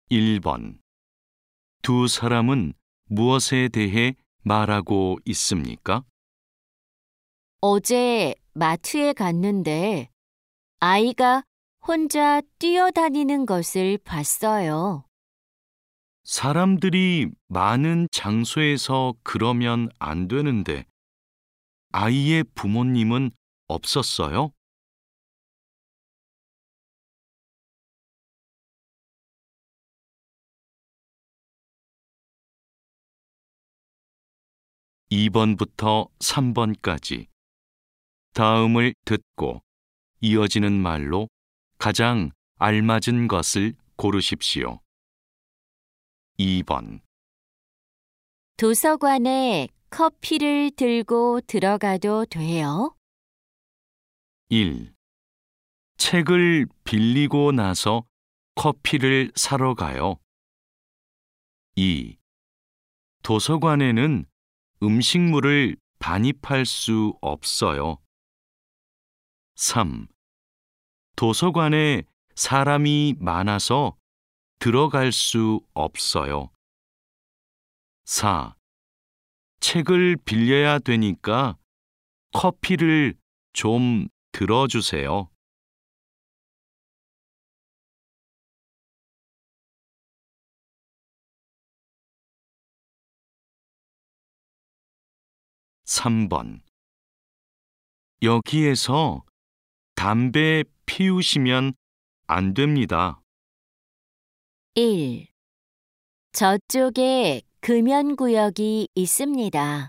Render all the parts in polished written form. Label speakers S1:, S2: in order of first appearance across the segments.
S1: 1번. 두 사람은 무엇에 대해 말하고 있습니까?
S2: 어제 마트에 갔는데 아이가 혼자 뛰어다니는 것을 봤어요.
S1: 사람들이 많은 장소에서 그러면 안 되는데 아이의 부모님은 없었어요? 2번부터 3번까지 다음을 듣고 이어지는 말로 가장 알맞은 것을 고르십시오. 2번.
S2: 도서관에 커피를 들고 들어가도 돼요?
S1: 1. 책을 빌리고 나서 커피를 사러 가요. 2. 도서관에는 음식물을 반입할 수 없어요. 3. 도서관에 사람이 많아서 들어갈 수 없어요. 4. 책을 빌려야 되니까 커피를 좀 들어주세요. 3번. 여기에서 담배 피우시면 안 됩니다.
S2: 1. 저쪽에 금연구역이 있습니다.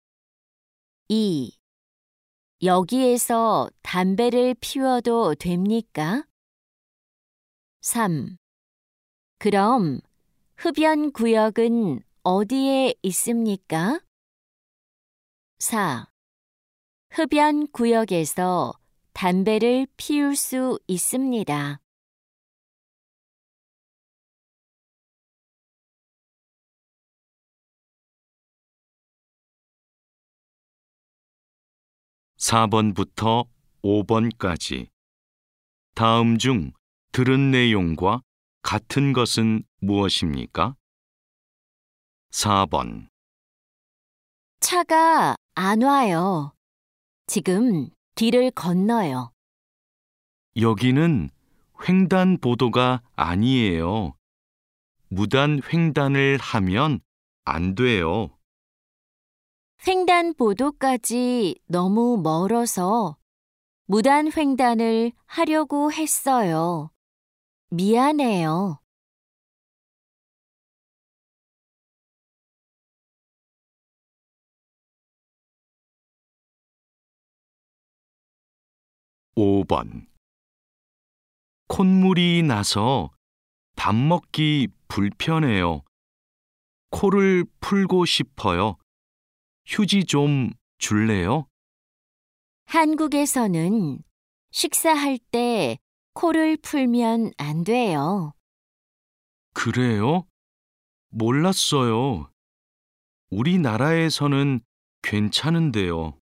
S2: 2. 여기에서 담배를 피워도 됩니까? 3. 그럼 흡연구역은 어디에 있습니까? 4. 흡연구역에서 담배를 피울 수 있습니다.
S1: 4번부터 5번까지 다음 중 들은 내용과 같은 것은 무엇입니까? 4번.
S2: 차가 안 와요. 지금 길을 건너요.
S1: 여기는 횡단보도가 아니에요. 무단 횡단을 하면 안 돼요.
S2: 횡단보도까지 너무 멀어서 무단 횡단을 하려고 했어요. 미안해요.
S1: 5번. 콧물이 나서 밥 먹기 불편해요. 코를 풀고 싶어요. 휴지 좀 줄래요?
S2: 한국에서는 식사할 때 코를 풀면 안 돼요.
S1: 그래요? 몰랐어요. 우리나라에서는 괜찮은데요.